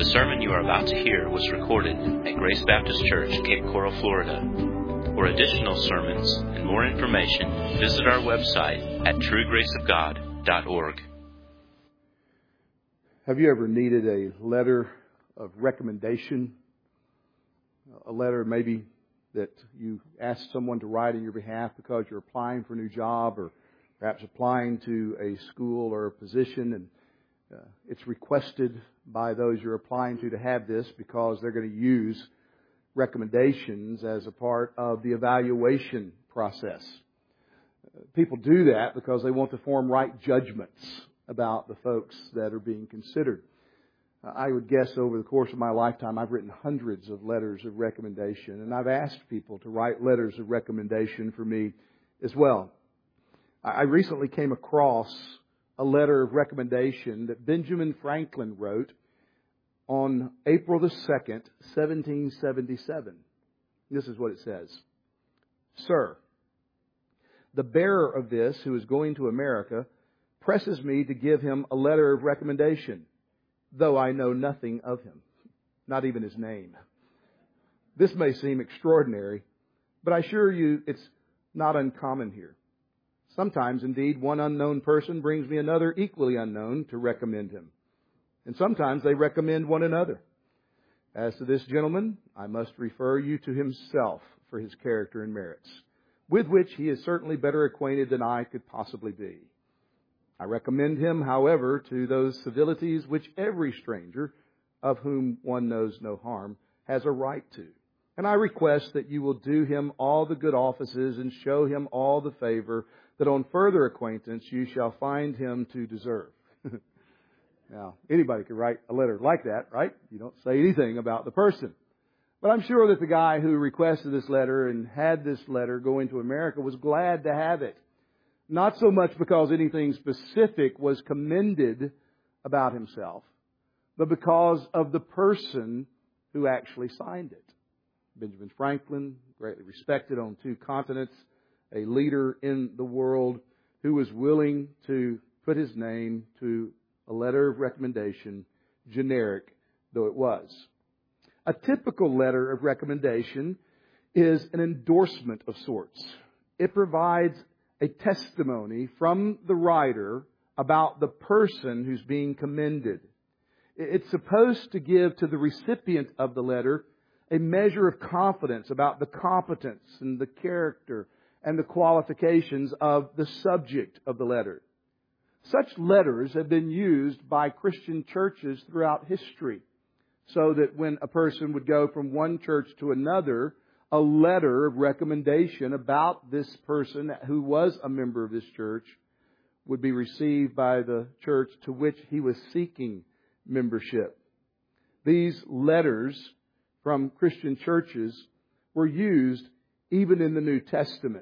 sermon you are about to hear was recorded at Grace Baptist Church, Cape Coral, Florida. For additional sermons and more information, visit our website at truegraceofgod.org. Have you ever needed a letter of recommendation? A letter maybe that you asked someone to write on your behalf because you're applying for a new job or perhaps applying to a school or a position, and it's requested by those you're applying to have this because they're going to use recommendations as a part of the evaluation process. People do that because they want to form right judgments about the folks that are being considered. I would guess over the course of my lifetime, I've written hundreds of letters of recommendation, and I've asked people to write letters of recommendation for me as well. I recently came across a letter of recommendation that Benjamin Franklin wrote on April the 2nd, 1777. This is what it says. Sir, the bearer of this, who is going to America, presses me to give him a letter of recommendation, though I know nothing of him, not even his name. This may seem extraordinary, but I assure you it's not uncommon here. Sometimes, indeed, one unknown person brings me another equally unknown to recommend him. And sometimes they recommend one another. As to this gentleman, I must refer you to himself for his character and merits, with which he is certainly better acquainted than I could possibly be. I recommend him, however, to those civilities which every stranger, of whom one knows no harm, has a right to. And I request that you will do him all the good offices and show him all the favor that on further acquaintance you shall find him to deserve. Now, anybody could write a letter like that, right? You don't say anything about the person. But I'm sure that the guy who requested this letter and had this letter go into America was glad to have it. Not so much because anything specific was commended about himself, but because of the person who actually signed it. Benjamin Franklin, greatly respected on two continents, a leader in the world who was willing to put his name to a letter of recommendation, generic though it was. A typical letter of recommendation is an endorsement of sorts. It provides a testimony from the writer about the person who's being commended. It's supposed to give to the recipient of the letter a measure of confidence about the competence and the character and the qualifications of the subject of the letter. Such letters have been used by Christian churches throughout history, so that when a person would go from one church to another, a letter of recommendation about this person who was a member of this church would be received by the church to which he was seeking membership. These letters from Christian churches were used even in the New Testament.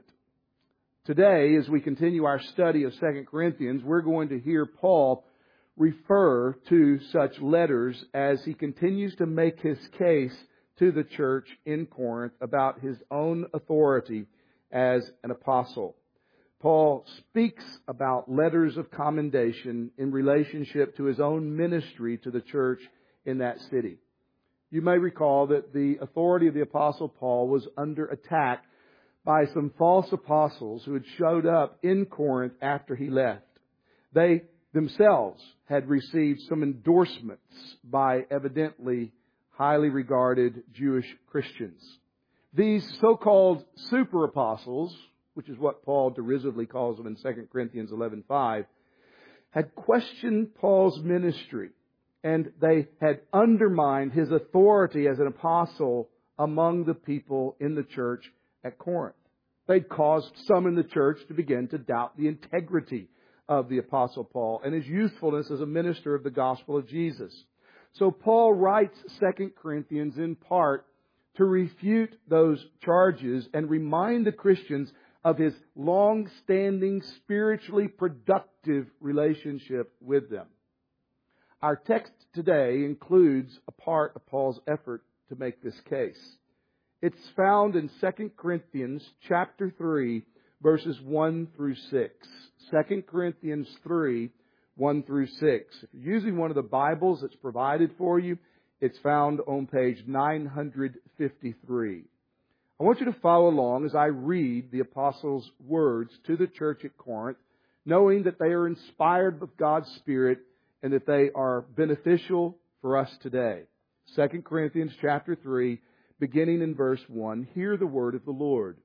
Today, as we continue our study of 2 Corinthians, we're going to hear Paul refer to such letters as he continues to make his case to the church in Corinth about his own authority as an apostle. Paul speaks about letters of commendation in relationship to his own ministry to the church in that city. You may recall that the authority of the Apostle Paul was under attack by some false apostles who had showed up in Corinth after he left. They themselves had received some endorsements by evidently highly regarded Jewish Christians. These so-called super apostles, which is what Paul derisively calls them in 2 Corinthians 11:5, had questioned Paul's ministry, and they had undermined his authority as an apostle among the people in the church at Corinth. They'd caused some in the church to begin to doubt the integrity of the Apostle Paul and his usefulness as a minister of the gospel of Jesus. So Paul writes 2 Corinthians in part to refute those charges and remind the Christians of his long-standing, spiritually productive relationship with them. Our text today includes a part of Paul's effort to make this case. It's found in 2 Corinthians chapter 3, verses 1 through 6. 2 Corinthians 3, 1 through 6. If you're using one of the Bibles that's provided for you, It's found on page 953. I want you to follow along as I read the Apostle's words to the church at Corinth, knowing that they are inspired with God's Spirit and that they are beneficial for us today. 2 Corinthians chapter 3, beginning in verse 1, hear the word of the Lord.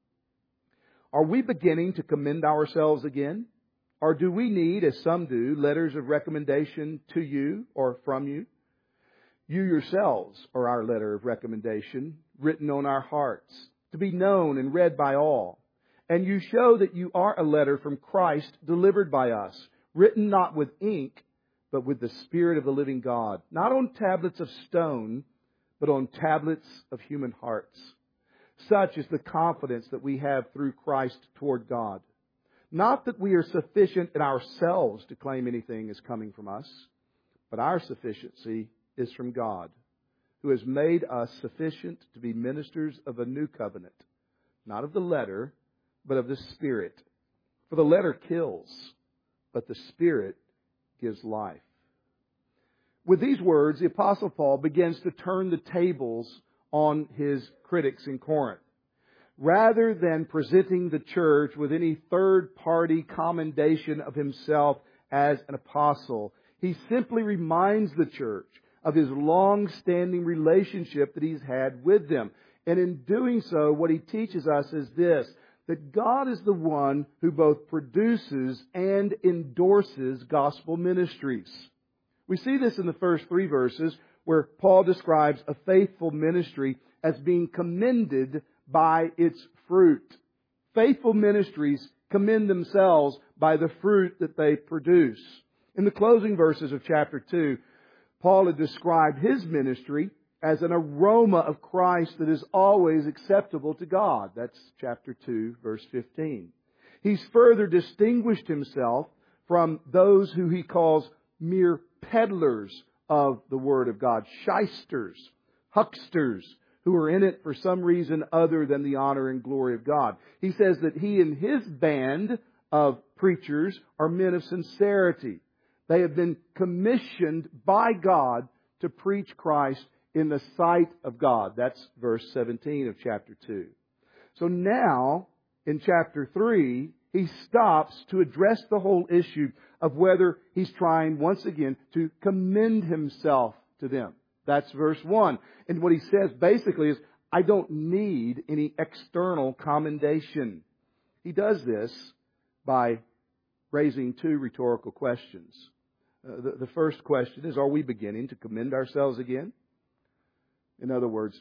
Are we beginning to commend ourselves again? Or do we need, as some do, letters of recommendation to you or from you? You yourselves are our letter of recommendation, written on our hearts, to be known and read by all. And you show that you are a letter from Christ delivered by us, written not with ink, but with the Spirit of the living God, not on tablets of stone, but on tablets of human hearts. Such is the confidence that we have through Christ toward God. Not that we are sufficient in ourselves to claim anything is coming from us, but our sufficiency is from God, who has made us sufficient to be ministers of a new covenant, not of the letter, but of the Spirit. For the letter kills, but the Spirit gives life. With these words, the Apostle Paul begins to turn the tables on his critics in Corinth. Rather than presenting the church with any third-party commendation of himself as an apostle, he simply reminds the church of his long-standing relationship that he's had with them. And in doing so, what he teaches us is this, that God is the one who both produces and endorses gospel ministries. We see this in the first 3 verses where Paul describes a faithful ministry as being commended by its fruit. Faithful ministries commend themselves by the fruit that they produce. In the closing verses of chapter 2, Paul had described his ministry as an aroma of Christ that is always acceptable to God. That's chapter 2, verse 15. He's further distinguished himself from those who he calls mere peddlers of the Word of God, shysters, hucksters, who are in it for some reason other than the honor and glory of God. He says that he and his band of preachers are men of sincerity. They have been commissioned by God to preach Christ in the sight of God. That's verse 17 of chapter 2. So now, in chapter 3, he stops to address the whole issue of whether he's trying, once again, to commend himself to them. That's verse 1. And what he says basically is, I don't need any external commendation. He does this by raising 2 rhetorical questions. The first question is, are we beginning to commend ourselves again? In other words,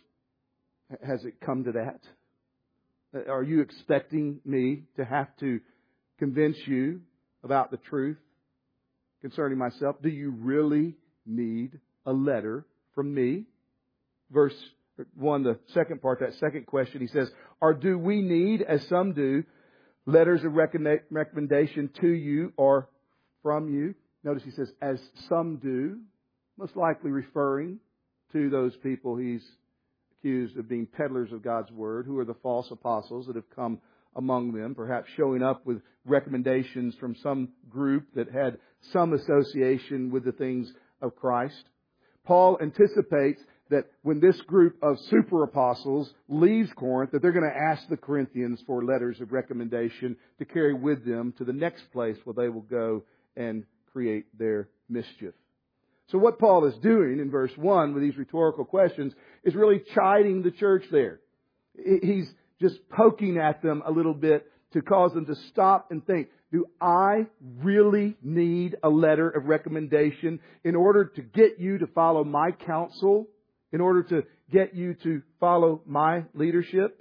has it come to that? Are you expecting me to have to convince you about the truth concerning myself? Do you really need a letter from me? Verse 1, the second part, that second question, he says, or do we need, as some do, letters of recommendation to you or from you? Notice he says, as some do, most likely referring to those people he's accused of being peddlers of God's Word, who are the false apostles that have come among them, perhaps showing up with recommendations from some group that had some association with the things of Christ. Paul anticipates that when this group of super apostles leaves Corinth, that they're going to ask the Corinthians for letters of recommendation to carry with them to the next place where they will go and create their mischief. So what Paul is doing in verse 1 with these rhetorical questions is really chiding the church there. He's just poking at them a little bit to cause them to stop and think, do I really need a letter of recommendation in order to get you to follow my counsel, in order to get you to follow my leadership?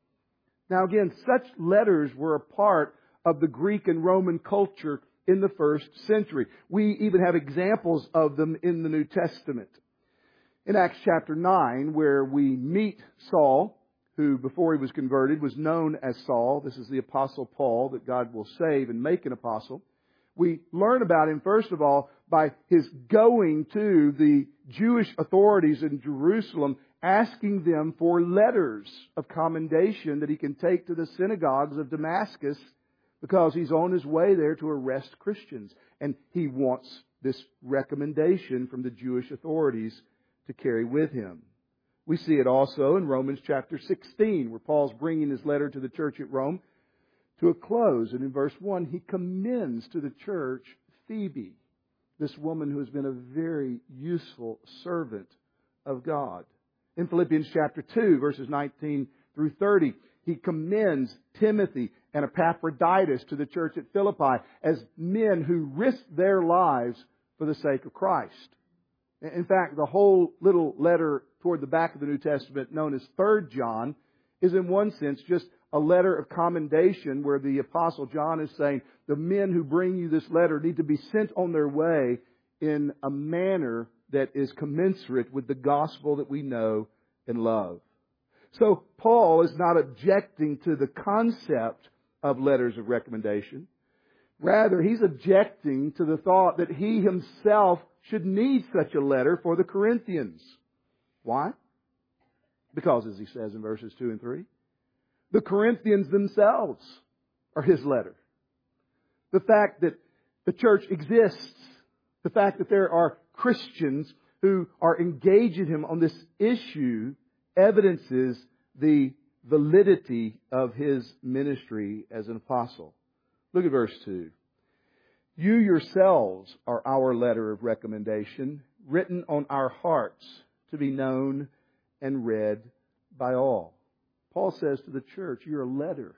Now again, such letters were a part of the Greek and Roman culture in the first century. We even have examples of them in the New Testament. In Acts chapter 9, where we meet Saul, who before he was converted was known as Saul. This is the Apostle Paul that God will save and make an apostle. We learn about him, first of all, by his going to the Jewish authorities in Jerusalem, asking them for letters of commendation that he can take to the synagogues of Damascus, because he's on his way there to arrest Christians. And he wants this recommendation from the Jewish authorities to carry with him. We see it also in Romans chapter 16, where Paul's bringing his letter to the church at Rome to a close. And in verse 1, he commends to the church Phoebe, this woman who has been a very useful servant of God. In Philippians chapter 2, verses 19 through 30, he commends Timothy and Epaphroditus to the church at Philippi as men who risked their lives for the sake of Christ. In fact, the whole little letter toward the back of the New Testament, known as 3 John, is in one sense just a letter of commendation where the Apostle John is saying the men who bring you this letter need to be sent on their way in a manner that is commensurate with the gospel that we know and love. So Paul is not objecting to the concept of letters of recommendation. Rather, he's objecting to the thought that he himself should need such a letter for the Corinthians. Why? Because, as he says in verses 2 and 3, the Corinthians themselves are his letter. The fact that the church exists, the fact that there are Christians who are engaging him on this issue evidences the validity of his ministry as an apostle. Look at verse 2. You yourselves are our letter of recommendation, written on our hearts to be known and read by all. Paul says to the church, you're a letter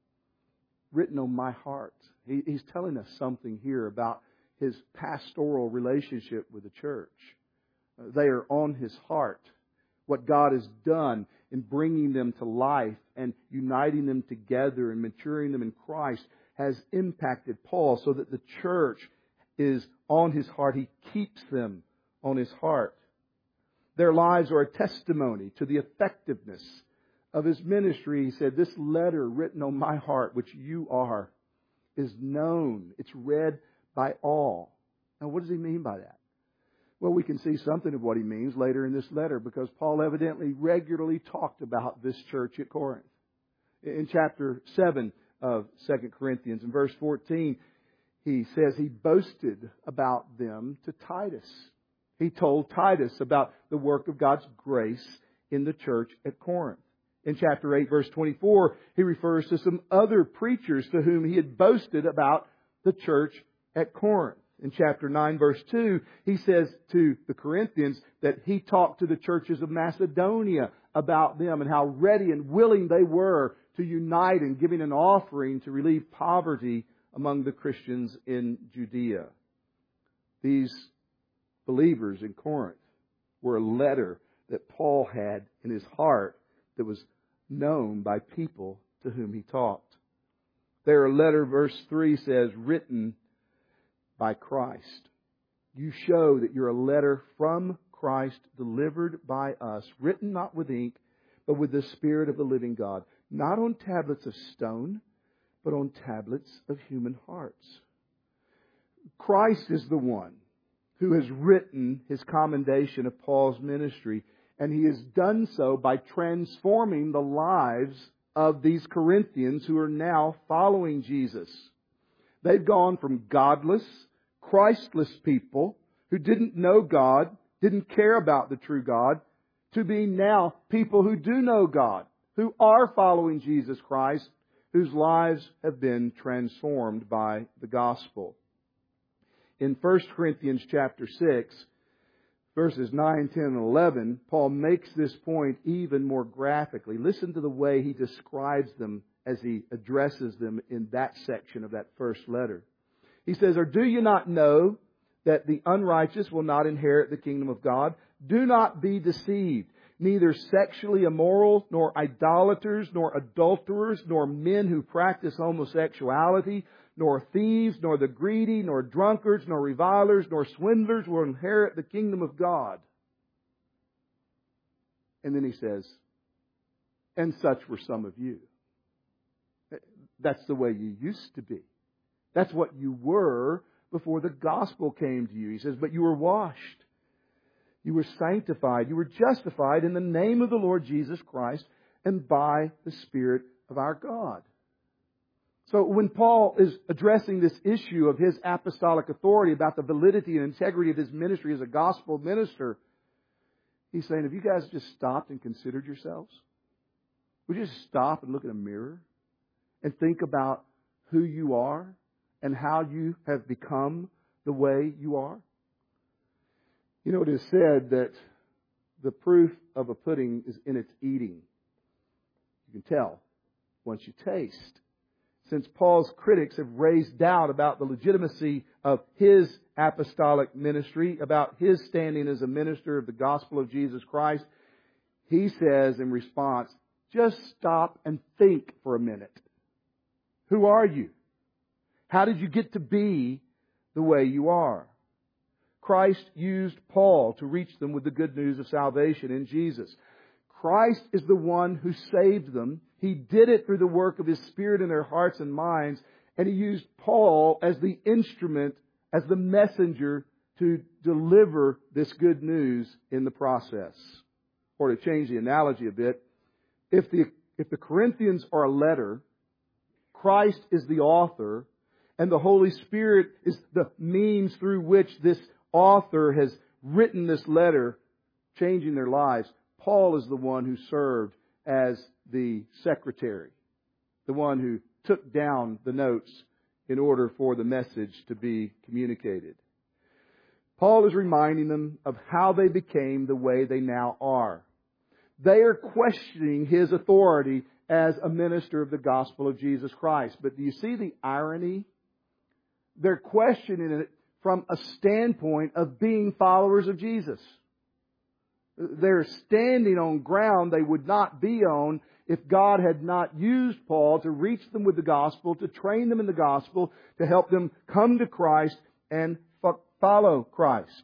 written on my heart. He's telling us something here about his pastoral relationship with the church. They are on his heart. What God has done in bringing them to life and uniting them together and maturing them in Christ has impacted Paul so that the church is on his heart. He keeps them on his heart. Their lives are a testimony to the effectiveness of his ministry. He said, this letter written on my heart, which you are, is known. It's read by all. Now, what does he mean by that? Well, we can see something of what he means later in this letter because Paul evidently regularly talked about this church at Corinth. In chapter 7 of 2 Corinthians, in verse 14, he says he boasted about them to Titus. He told Titus about the work of God's grace in the church at Corinth. In chapter 8, verse 24, he refers to some other preachers to whom he had boasted about the church at Corinth. In chapter 9, verse 2, he says to the Corinthians that he talked to the churches of Macedonia about them and how ready and willing they were to unite in giving an offering to relieve poverty among the Christians in Judea. These believers in Corinth were a letter that Paul had in his heart that was known by people to whom he talked. Their letter, verse 3 says, written by Christ. You show that you're a letter from Christ delivered by us, written not with ink, but with the Spirit of the living God, not on tablets of stone, but on tablets of human hearts. Christ is the one who has written his commendation of Paul's ministry, and he has done so by transforming the lives of these Corinthians who are now following Jesus. They've gone from godless, Christless people who didn't know God, didn't care about the true God, to being now people who do know God, who are following Jesus Christ, whose lives have been transformed by the gospel. In 1 Corinthians chapter 6, verses 9, 10, and 11, Paul makes this point even more graphically. Listen to the way he describes them as he addresses them in that section of that first letter. He says, or do you not know that the unrighteous will not inherit the kingdom of God? Do not be deceived. Neither sexually immoral, nor idolaters, nor adulterers, nor men who practice homosexuality, nor thieves, nor the greedy, nor drunkards, nor revilers, nor swindlers will inherit the kingdom of God. And then he says, and such were some of you. That's the way you used to be. That's what you were before the gospel came to you. He says, but you were washed. You were sanctified. You were justified in the name of the Lord Jesus Christ and by the Spirit of our God. So when Paul is addressing this issue of his apostolic authority about the validity and integrity of his ministry as a gospel minister, He's saying, have you guys just stopped and considered yourselves? Would you just stop and look in a mirror and think about who you are and how you have become the way you are? You know, it is said that the proof of a pudding is in its eating. You can tell once you taste. Since Paul's critics have raised doubt about the legitimacy of his apostolic ministry, about his standing as a minister of the gospel of Jesus Christ, he says in response, just stop and think for a minute. Who are you? How did you get to be the way you are? Christ used Paul to reach them with the good news of salvation in Jesus. Christ is the one who saved them. He did it through the work of His Spirit in their hearts and minds. And He used Paul as the instrument, as the messenger to deliver this good news in the process. Or to change the analogy a bit, if the Corinthians are a letter, Christ is the author, and the Holy Spirit is the means through which this author has written this letter, changing their lives. Paul is the one who served as the secretary, the one who took down the notes in order for the message to be communicated. Paul is reminding them of how they became the way they now are. They are questioning his authority as a minister of the gospel of Jesus Christ. But do you see the irony? They're questioning it from a standpoint of being followers of Jesus. They're standing on ground they would not be on if God had not used Paul to reach them with the gospel, to train them in the gospel, to help them come to Christ and follow Christ.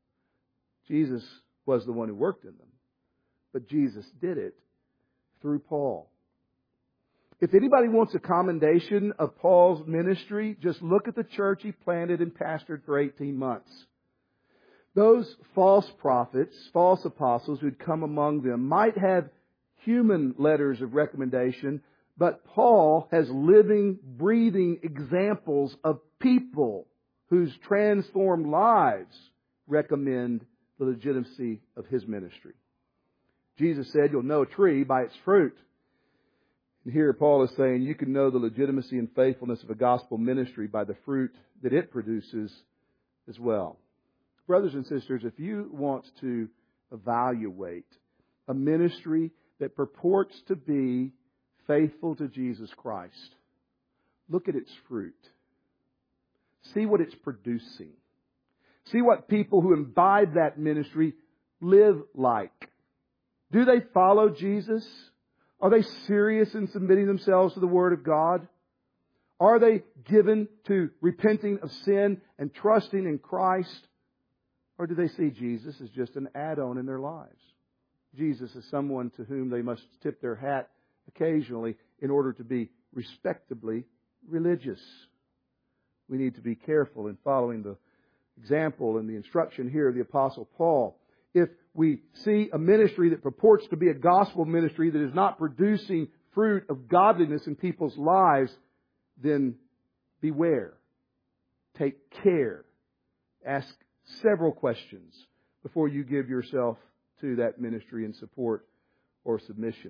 Jesus was the one who worked in them, but Jesus did it through Paul. If anybody wants a commendation of Paul's ministry, just look at the church he planted and pastored for 18 months. Those false prophets, false apostles who'd come among them might have human letters of recommendation, but Paul has living, breathing examples of people whose transformed lives recommend the legitimacy of his ministry. Jesus said, you'll know a tree by its fruit. And here Paul is saying you can know the legitimacy and faithfulness of a gospel ministry by the fruit that it produces as well. Brothers and sisters, if you want to evaluate a ministry that purports to be faithful to Jesus Christ, look at its fruit. See what it's producing. See what people who imbibe that ministry live like. Do they follow Jesus? Are they serious in submitting themselves to the Word of God? Are they given to repenting of sin and trusting in Christ? Or do they see Jesus as just an add-on in their lives? Jesus is someone to whom they must tip their hat occasionally in order to be respectably religious. We need to be careful in following the example and the instruction here of the Apostle Paul. If we see a ministry that purports to be a gospel ministry that is not producing fruit of godliness in people's lives, then beware. Take care. Ask several questions before you give yourself to that ministry in support or submission.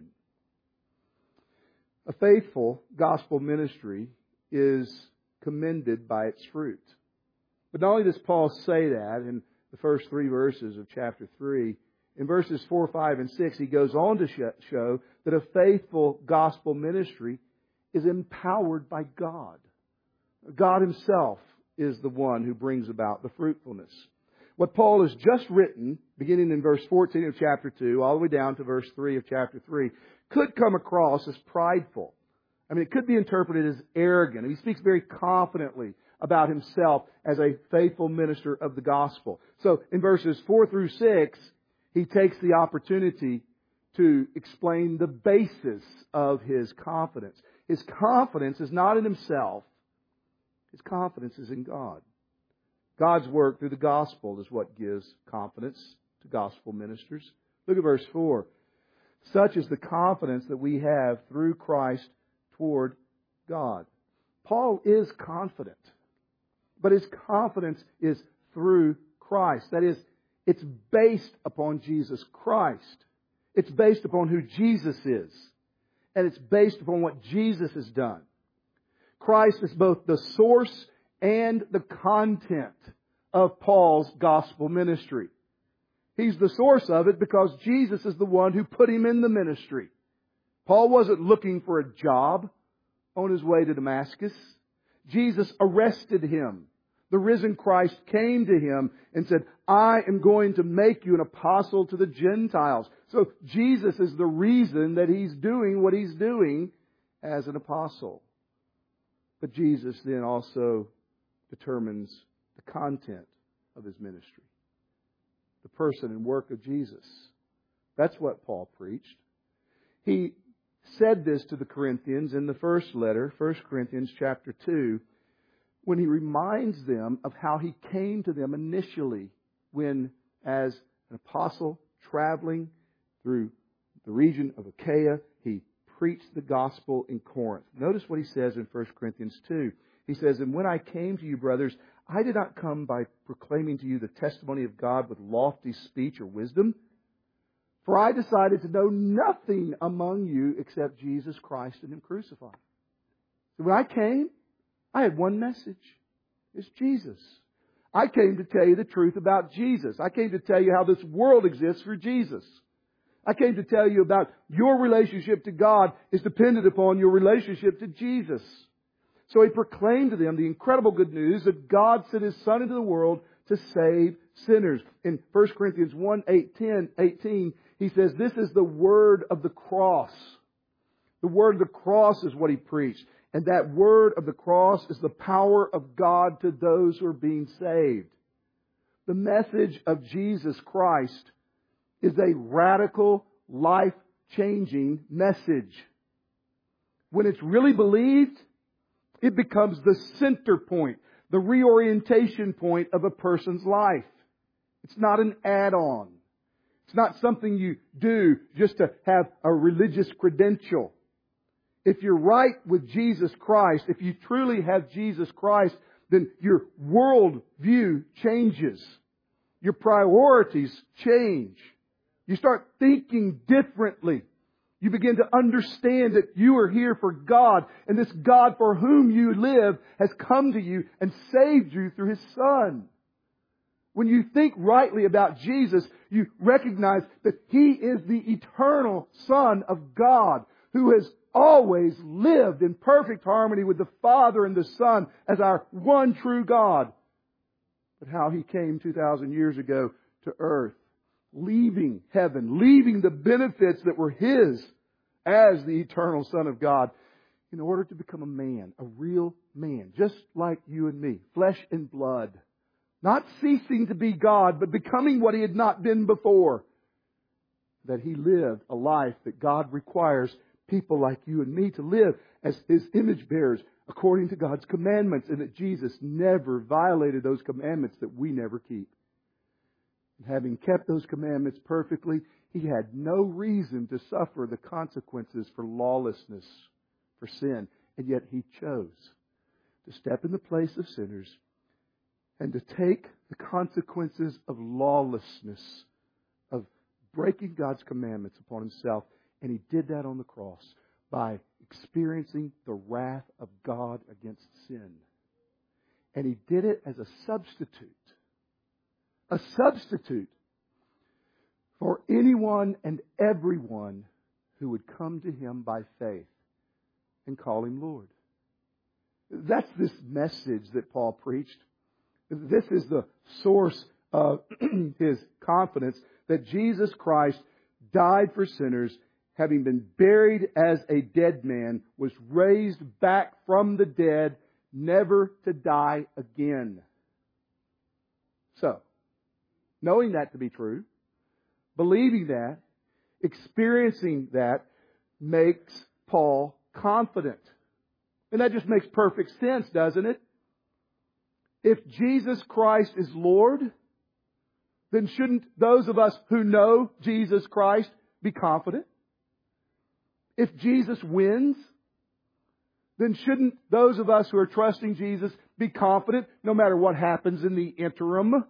A faithful gospel ministry is commended by its fruit. But not only does Paul say that in the first 3 verses of chapter 3, in verses 4, 5, and 6, he goes on to show that a faithful gospel ministry is empowered by God. God Himself is the one who brings about the fruitfulness. What Paul has just written, beginning in verse 14 of chapter 2, all the way down to verse 3 of chapter 3, could come across as prideful. I mean, it could be interpreted as arrogant. He speaks very confidently about himself as a faithful minister of the gospel. So in verses 4 through 6, he takes the opportunity to explain the basis of his confidence. His confidence is not in himself. His confidence is in God. God's work through the gospel is what gives confidence to gospel ministers. Look at verse 4. Such is the confidence that we have through Christ toward God. Paul is confident, but his confidence is through Christ. That is, It's based upon Jesus Christ. It's based upon who Jesus is. And it's based upon what Jesus has done. Christ is both the source and the content of Paul's gospel ministry. He's the source of it because Jesus is the one who put him in the ministry. Paul wasn't looking for a job on his way to Damascus. Jesus arrested him. The risen Christ came to him and said, I am going to make you an apostle to the Gentiles. So Jesus is the reason that he's doing what he's doing as an apostle. But Jesus then also determines the content of his ministry. The person and work of Jesus. That's what Paul preached. He said this to the Corinthians in the first letter, 1 Corinthians chapter 2, when he reminds them of how he came to them initially when, as an apostle traveling through the region of Achaia, he preached the gospel in Corinth. Notice what he says in 1 Corinthians 2. He says, and when I came to you, brothers, I did not come by proclaiming to you the testimony of God with lofty speech or wisdom, for I decided to know nothing among you except Jesus Christ and Him crucified. So when I came, I had one message. It's Jesus. I came to tell you the truth about Jesus. I came to tell you how this world exists for Jesus. I came to tell you about your relationship to God is dependent upon your relationship to Jesus. So he proclaimed to them the incredible good news that God sent His Son into the world to save sinners. In 1 Corinthians 1:18, he says, this is the word of the cross. The word of the cross is what he preached. And that word of the cross is the power of God to those who are being saved. The message of Jesus Christ is a radical, life-changing message. When it's really believed, it becomes the center point, the reorientation point of a person's life. It's not an add-on. It's not something you do just to have a religious credential. If you're right with Jesus Christ, if you truly have Jesus Christ, then your worldview changes. Your priorities change. You start thinking differently. You begin to understand that you are here for God, and this God for whom you live has come to you and saved you through His Son. When you think rightly about Jesus, you recognize that He is the eternal Son of God who has always lived in perfect harmony with the Father and the Son as our one true God. But how He came 2,000 years ago to earth, leaving heaven, leaving the benefits that were His as the eternal Son of God, in order to become a man, a real man, just like you and me, flesh and blood. Not ceasing to be God, but becoming what He had not been before. That He lived a life that God requires people like you and me to live as His image bearers according to God's commandments, and that Jesus never violated those commandments that we never keep. And having kept those commandments perfectly, He had no reason to suffer the consequences for lawlessness, for sin, and yet He chose to step in the place of sinners and to take the consequences of lawlessness, of breaking God's commandments upon Himself. And He did that on the cross by experiencing the wrath of God against sin. And He did it as a substitute. A substitute for anyone and everyone who would come to Him by faith and call Him Lord. That's this message that Paul preached. This is the source of his confidence that Jesus Christ died for sinners, having been buried as a dead man, was raised back from the dead, never to die again. So, knowing that to be true, believing that, experiencing that, makes Paul confident. And that just makes perfect sense, doesn't it? If Jesus Christ is Lord, then shouldn't those of us who know Jesus Christ be confident? If Jesus wins, then shouldn't those of us who are trusting Jesus be confident no matter what happens in the interim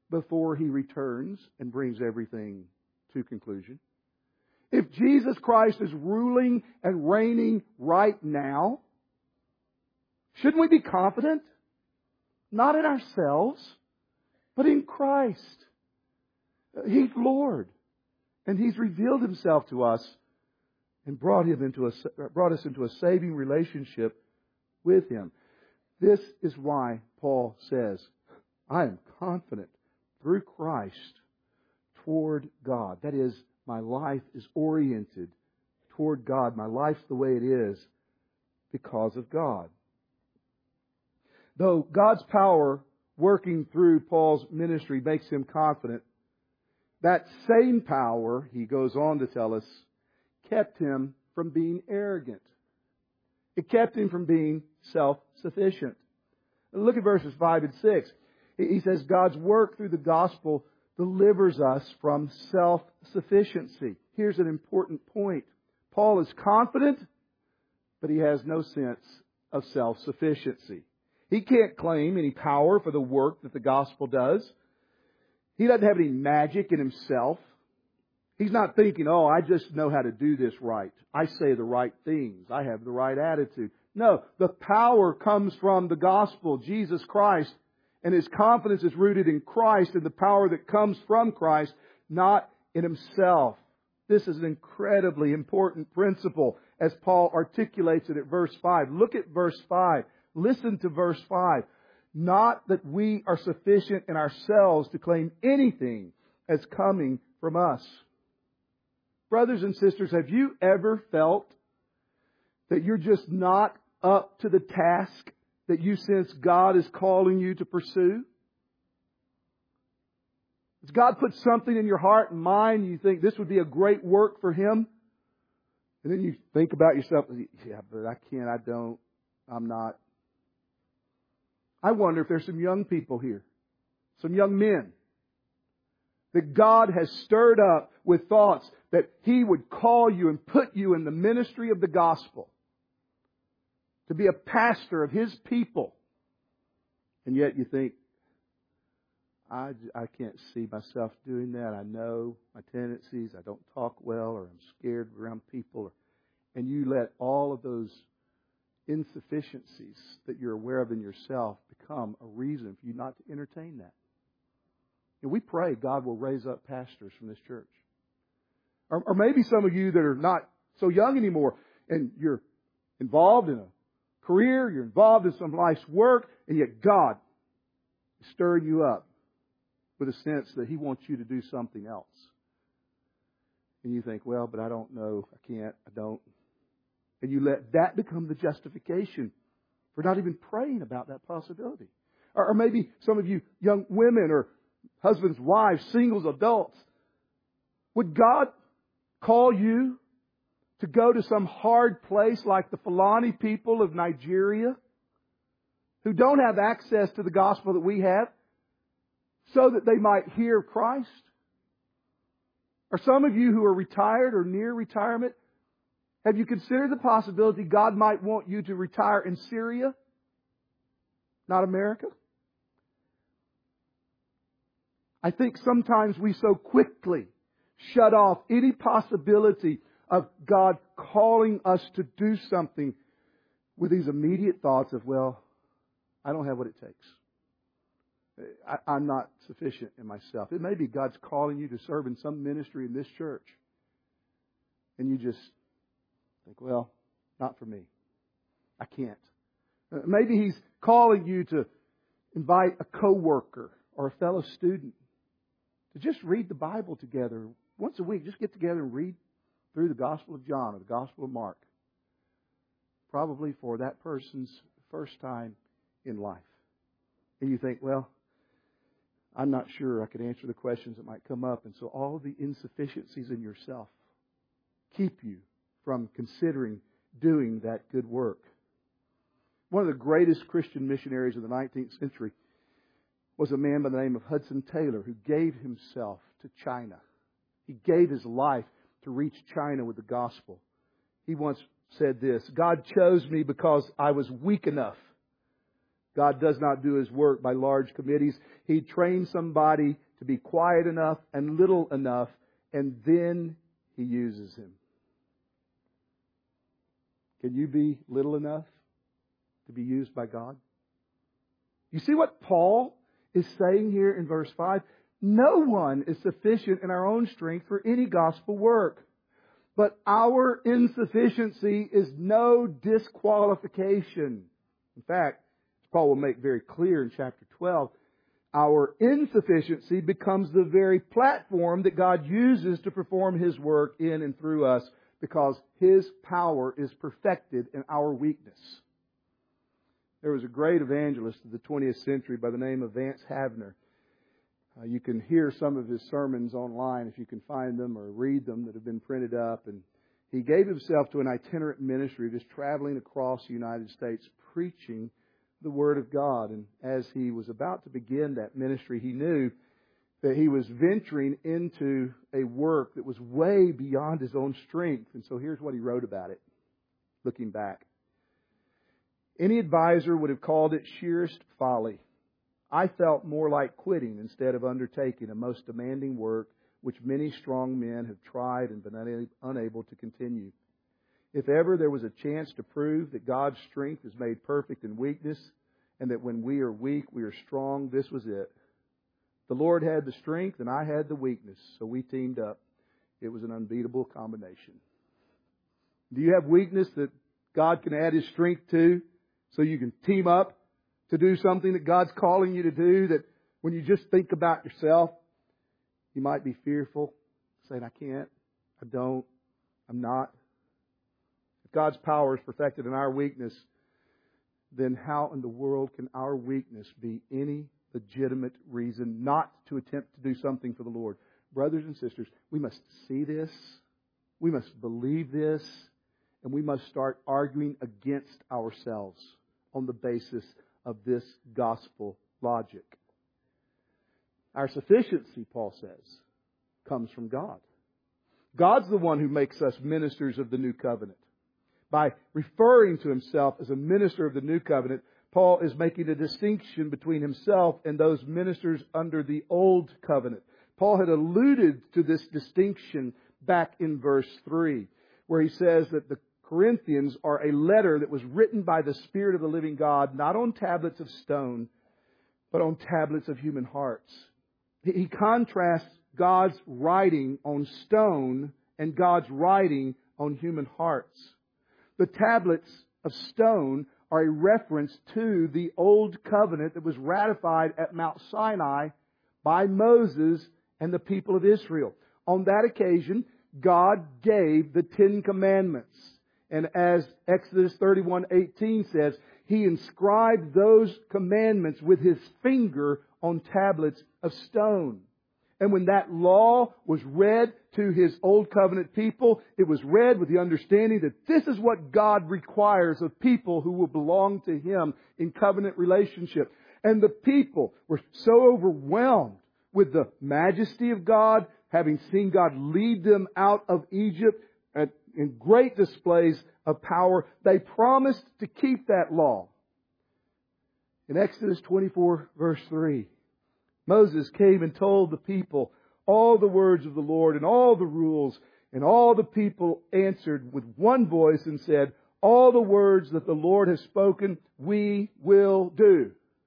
before He returns and brings everything to conclusion? If Jesus Christ is ruling and reigning right now, shouldn't we be confident? Not in ourselves, but in Christ. He's Lord. And He's revealed Himself to us and brought us into a saving relationship with Him. This is why Paul says, I am confident through Christ toward God. That is, my life is oriented toward God. My life's the way it is because of God. Though God's power working through Paul's ministry makes him confident, that same power, he goes on to tell us, kept him from being arrogant. It kept him from being self-sufficient. Look at verses 5 and 6. He says, God's work through the gospel delivers us from self-sufficiency. Here's an important point. Paul is confident, but he has no sense of self-sufficiency. He can't claim any power for the work that the gospel does. He doesn't have any magic in himself. He's not thinking, oh, I just know how to do this right. I say the right things. I have the right attitude. No, the power comes from the gospel, Jesus Christ. And his confidence is rooted in Christ and the power that comes from Christ, not in himself. This is an incredibly important principle as Paul articulates it at verse 5. Look at verse 5. Listen to verse 5. Not that we are sufficient in ourselves to claim anything as coming from us. Brothers and sisters, have you ever felt that you're just not up to the task that you sense God is calling you to pursue? Has God put something in your heart and mind and you think this would be a great work for Him? And then you think about yourself, yeah, but I can't, I don't, I'm not. I wonder if there's some young people here, some young men, that God has stirred up with thoughts that He would call you and put you in the ministry of the gospel, to be a pastor of His people. And yet you think, I can't see myself doing that. I know my tendencies. I don't talk well, or I'm scared around people. And you let all of those insufficiencies that you're aware of in yourself become a reason for you not to entertain that. And we pray God will raise up pastors from this church. Or maybe some of you that are not so young anymore and you're involved in a career, you're involved in some life's work, and yet God is stirring you up with a sense that He wants you to do something else. And you think, well, but I don't know, I can't, I don't. And you let that become the justification for not even praying about that possibility. Or maybe some of you young women or husbands, wives, singles, adults, would God call you to go to some hard place like the Fulani people of Nigeria who don't have access to the gospel that we have so that they might hear Christ? Or some of you who are retired or near retirement, have you considered the possibility God might want you to retire in Syria, not America? I think sometimes we so quickly shut off any possibility of God calling us to do something with these immediate thoughts of, well, I don't have what it takes. I'm not sufficient in myself. It may be God's calling you to serve in some ministry in this church. And you just think, well, not for me. I can't. Maybe He's calling you to invite a coworker or a fellow student to just read the Bible together once a week. Just get together and read through the Gospel of John or the Gospel of Mark. Probably for that person's first time in life. And you think, well, I'm not sure I could answer the questions that might come up. And so all the insufficiencies in yourself keep you from considering doing that good work. One of the greatest Christian missionaries of the 19th century was a man by the name of Hudson Taylor, who gave himself to China. He gave his life to reach China with the gospel. He once said this, God chose me because I was weak enough God does not do His work by large committees. He trains somebody to be quiet enough and little enough, and then He uses him. Can you be little enough to be used by God? You see what Paul is saying here in verse 5? No one is sufficient in our own strength for any gospel work. But our insufficiency is no disqualification. In fact, as Paul will make very clear in chapter 12, our insufficiency becomes the very platform that God uses to perform His work in and through us, because His power is perfected in our weakness. There was a great evangelist of the 20th century by the name of Vance Havner. You can hear some of his sermons online if you can find them or read them that have been printed up. And he gave himself to an itinerant ministry, just traveling across the United States preaching the Word of God. And as he was about to begin that ministry, he knew that he was venturing into a work that was way beyond his own strength. And so here's what he wrote about it, looking back. Any advisor would have called it sheerest folly. I felt more like quitting instead of undertaking a most demanding work which many strong men have tried and been unable to continue. If ever there was a chance to prove that God's strength is made perfect in weakness, and that when we are weak, we are strong, this was it. The Lord had the strength and I had the weakness, so we teamed up. It was an unbeatable combination. Do you have weakness that God can add His strength to, so you can team up to do something that God's calling you to do, that when you just think about yourself, you might be fearful, saying, I can't, I don't, I'm not. If God's power is perfected in our weakness, then how in the world can our weakness be any legitimate reason not to attempt to do something for the Lord? Brothers and sisters, we must see this, we must believe this, and we must start arguing against ourselves on the basis of this gospel logic. Our sufficiency, Paul says, comes from God. God's the one who makes us ministers of the new covenant. By referring to Himself as a minister of the new covenant, Paul is making a distinction between himself and those ministers under the old covenant. Paul had alluded to this distinction back in verse 3, where he says that the Corinthians are a letter that was written by the Spirit of the living God, not on tablets of stone, but on tablets of human hearts. He contrasts God's writing on stone and God's writing on human hearts. The tablets of stone are a reference to the old covenant that was ratified at Mount Sinai by Moses and the people of Israel. On that occasion, God gave the 10 Commandments. And as Exodus 31:18 says, He inscribed those commandments with His finger on tablets of stone. And when that law was read to His old covenant people, it was read with the understanding that this is what God requires of people who will belong to Him in covenant relationship. And the people were so overwhelmed with the majesty of God, having seen God lead them out of Egypt in great displays of power, they promised to keep that law. In Exodus 24, verse 3, Moses came and told the people all the words of the Lord and all the rules, and all the people answered with one voice and said, all the words that the Lord has spoken, we will do.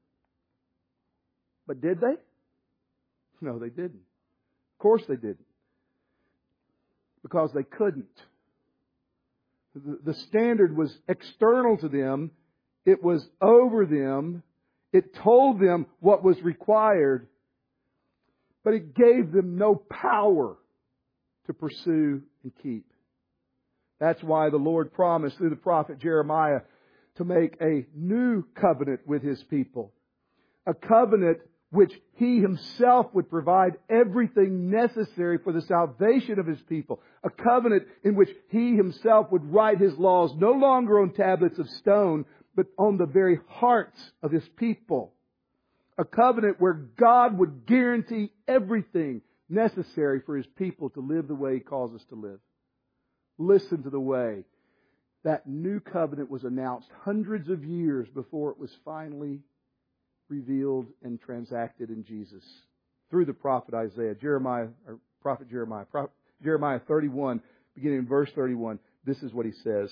But did they? No, they didn't. Of course they didn't. Because they couldn't. The standard was external to them. It was over them. It told them what was required. But it gave them no power to pursue and keep. That's why the Lord promised through the prophet Jeremiah to make a new covenant with His people. A covenant which He Himself would provide everything necessary for the salvation of His people. A covenant in which He Himself would write His laws no longer on tablets of stone, but on the very hearts of His people. A covenant where God would guarantee everything necessary for His people to live the way He calls us to live. Listen to the way that new covenant was announced hundreds of years before it was finally revealed and transacted in Jesus through the prophet Isaiah. Jeremiah 31, beginning in verse 31, this is what he says.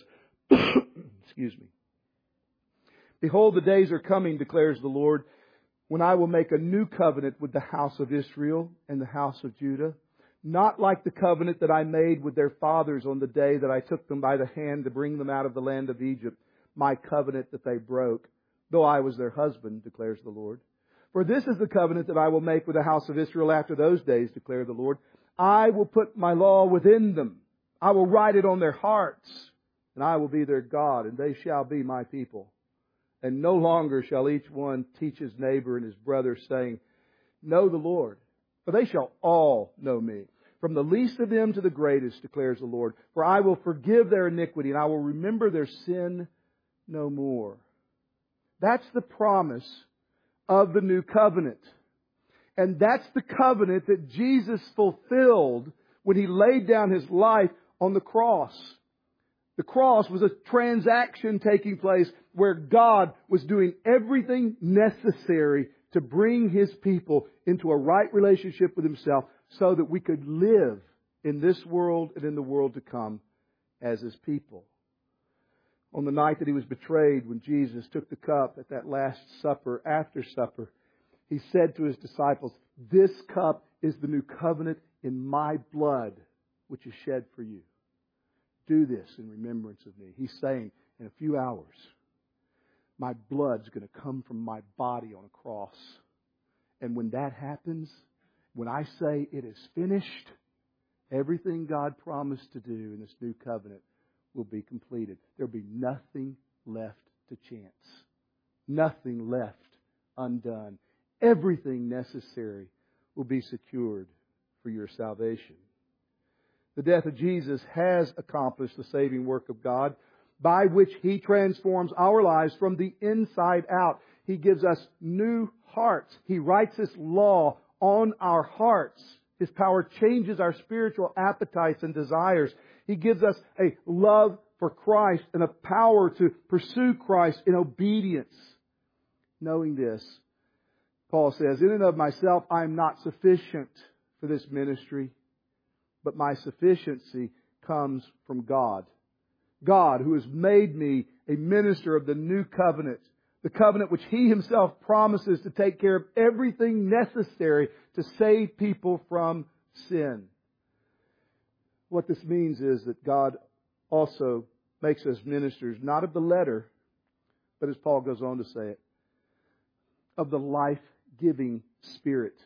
Excuse me. Behold, the days are coming, declares the Lord, when I will make a new covenant with the house of Israel and the house of Judah, not like the covenant that I made with their fathers on the day that I took them by the hand to bring them out of the land of Egypt, my covenant that they broke, though I was their husband, declares the Lord. For this is the covenant that I will make with the house of Israel after those days, declares the Lord. I will put my law within them. I will write it on their hearts, and I will be their God, and they shall be my people. And no longer shall each one teach his neighbor and his brother, saying, Know the Lord, for they shall all know me. From the least of them to the greatest, declares the Lord. For I will forgive their iniquity, and I will remember their sin no more. That's the promise of the new covenant. And that's the covenant that Jesus fulfilled when He laid down His life on the cross. The cross was a transaction taking place where God was doing everything necessary to bring His people into a right relationship with Himself so that we could live in this world and in the world to come as His people. On the night that He was betrayed, when Jesus took the cup at that Last Supper, after supper, He said to His disciples, This cup is the new covenant in my blood, which is shed for you. Do this in remembrance of me. He's saying, in a few hours, my blood's going to come from my body on a cross. And when that happens, when I say it is finished, everything God promised to do in this new covenant will be completed. There'll be nothing left to chance. Nothing left undone. Everything necessary will be secured for your salvation. The death of Jesus has accomplished the saving work of God, by which He transforms our lives from the inside out. He gives us new hearts. He writes His law on our hearts. His power changes our spiritual appetites and desires. He gives us a love for Christ and a power to pursue Christ in obedience. Knowing this, Paul says, In and of myself I am not sufficient for this ministry, but my sufficiency comes from God. God, who has made me a minister of the new covenant, the covenant which He Himself promises to take care of everything necessary to save people from sin. What this means is that God also makes us ministers, not of the letter, but as Paul goes on to say it, of the life-giving Spirit.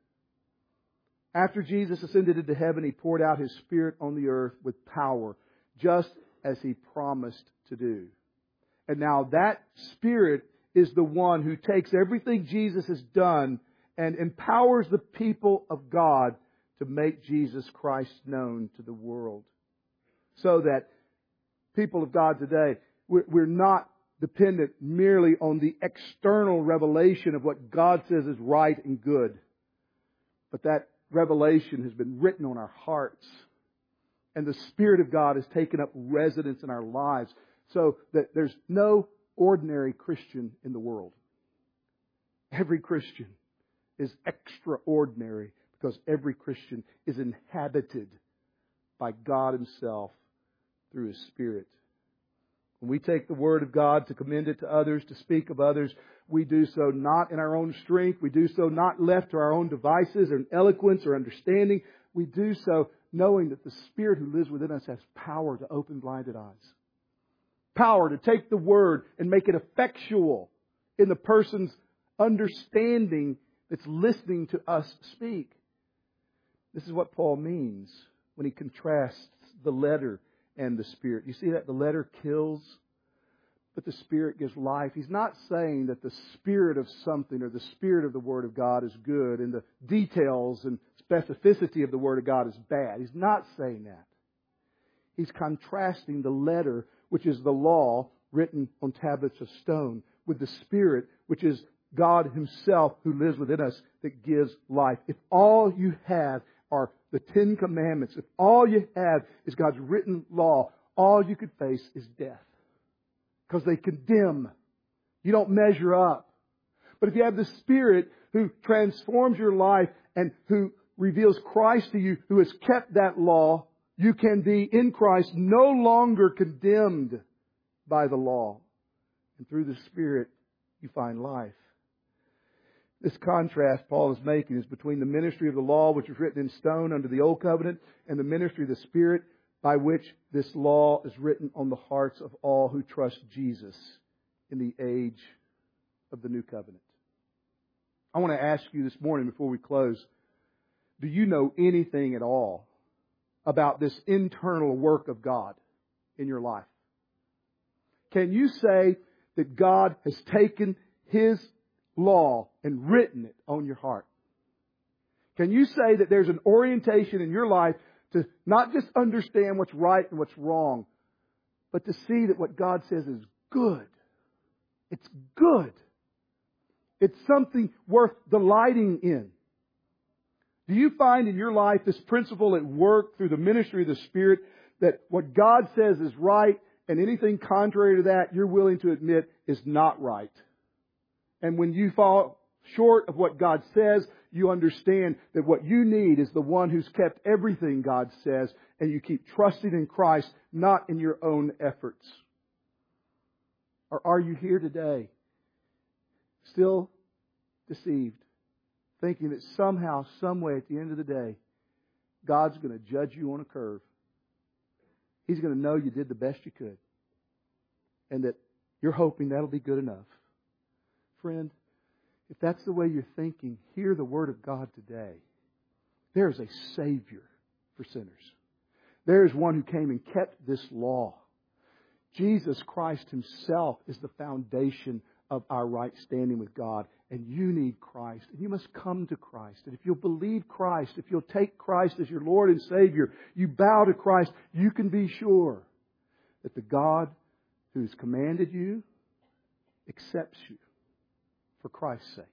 After Jesus ascended into heaven, He poured out His Spirit on the earth with power, just as He promised to do. And now that Spirit is the one who takes everything Jesus has done and empowers the people of God to make Jesus Christ known to the world. So that people of God today, we're not dependent merely on the external revelation of what God says is right and good, but that revelation has been written on our hearts. And the Spirit of God has taken up residence in our lives so that there's no ordinary Christian in the world. Every Christian is extraordinary because every Christian is inhabited by God Himself through His Spirit. When we take the Word of God to commend it to others, to speak of others, we do so not in our own strength. We do so not left to our own devices or eloquence or understanding. We do so knowing that the Spirit who lives within us has power to open blinded eyes. Power to take the Word and make it effectual in the person's understanding that's listening to us speak. This is what Paul means when he contrasts the letter and the Spirit. You see that the letter kills, but the Spirit gives life. He's not saying that the spirit of something or the spirit of the Word of God is good and the details and specificity of the Word of God is bad. He's not saying that. He's contrasting the letter, which is the law written on tablets of stone, with the Spirit, which is God Himself who lives within us that gives life. If all you have are the Ten Commandments, if all you have is God's written law, all you could face is death. Because they condemn. You don't measure up. But if you have the Spirit who transforms your life and who reveals Christ to you, who has kept that law, you can be in Christ no longer condemned by the law. And through the Spirit, you find life. This contrast Paul is making is between the ministry of the law, which was written in stone under the Old Covenant, and the ministry of the Spirit, by which this law is written on the hearts of all who trust Jesus in the age of the New Covenant. I want to ask you this morning before we close, do you know anything at all about this internal work of God in your life? Can you say that God has taken His law and written it on your heart? Can you say that there's an orientation in your life to not just understand what's right and what's wrong, but to see that what God says is good? It's good. It's something worth delighting in. Do you find in your life this principle at work through the ministry of the Spirit, that what God says is right and anything contrary to that you're willing to admit is not right? And when you fall short of what God says, you understand that what you need is the one who's kept everything God says, and you keep trusting in Christ, not in your own efforts. Or are you here today still deceived, thinking that somehow, some way, at the end of the day, God's going to judge you on a curve? He's going to know you did the best you could, and that you're hoping that'll be good enough. Friend, if that's the way you're thinking, hear the Word of God today. There is a Savior for sinners. There is one who came and kept this law. Jesus Christ Himself is the foundation of our right standing with God. And you need Christ. And you must come to Christ. And if you'll believe Christ, if you'll take Christ as your Lord and Savior, you bow to Christ, you can be sure that the God who has commanded you accepts you for Christ's sake.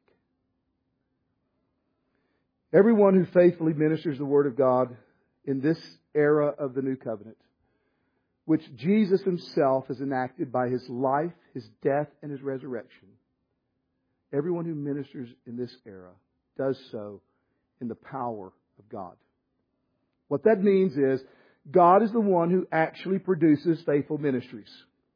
Everyone who faithfully ministers the Word of God in this era of the New Covenant, which Jesus Himself has enacted by His life, His death, and His resurrection, everyone who ministers in this era does so in the power of God. What that means is God is the one who actually produces faithful ministries.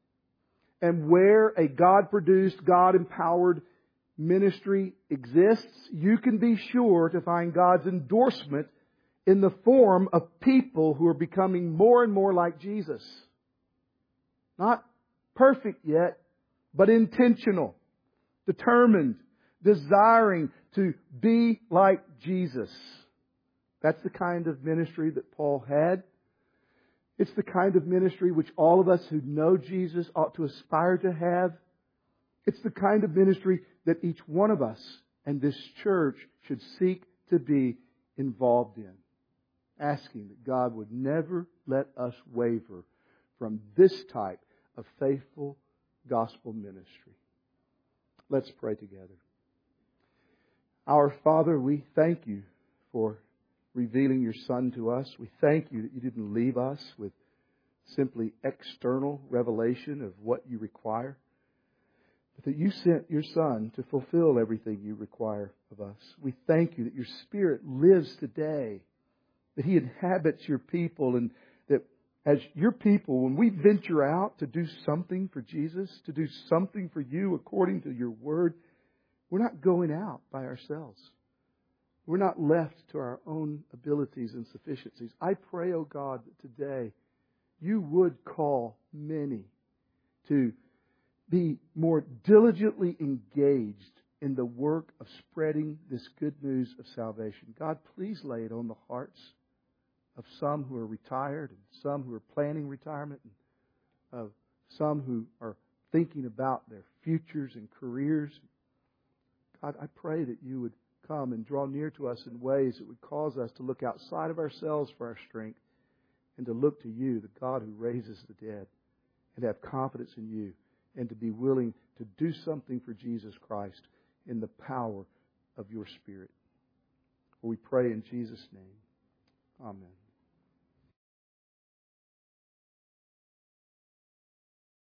And where a God-produced, God-empowered ministry exists, you can be sure to find God's endorsement in the form of people who are becoming more and more like Jesus. Not perfect yet, but intentional, determined, desiring to be like Jesus. That's the kind of ministry that Paul had. It's the kind of ministry which all of us who know Jesus ought to aspire to have. It's the kind of ministry that each one of us and this church should seek to be involved in. Asking that God would never let us waver from this type of faithful gospel ministry. Let's pray together. Our Father, we thank You for revealing Your Son to us. We thank You that You didn't leave us with simply external revelation of what You require, but that You sent Your Son to fulfill everything You require of us. We thank You that Your Spirit lives today, that He inhabits Your people, and that as Your people, when we venture out to do something for Jesus, to do something for You according to Your Word, we're not going out by ourselves. We're not left to our own abilities and sufficiencies. I pray, oh God, that today You would call many to be more diligently engaged in the work of spreading this good news of salvation. God, please lay it on the hearts of some who are retired and some who are planning retirement and of some who are thinking about their futures and careers. God, I pray that You would come and draw near to us in ways that would cause us to look outside of ourselves for our strength and to look to You, the God who raises the dead, and have confidence in You, and to be willing to do something for Jesus Christ in the power of Your Spirit. We pray in Jesus' name. Amen.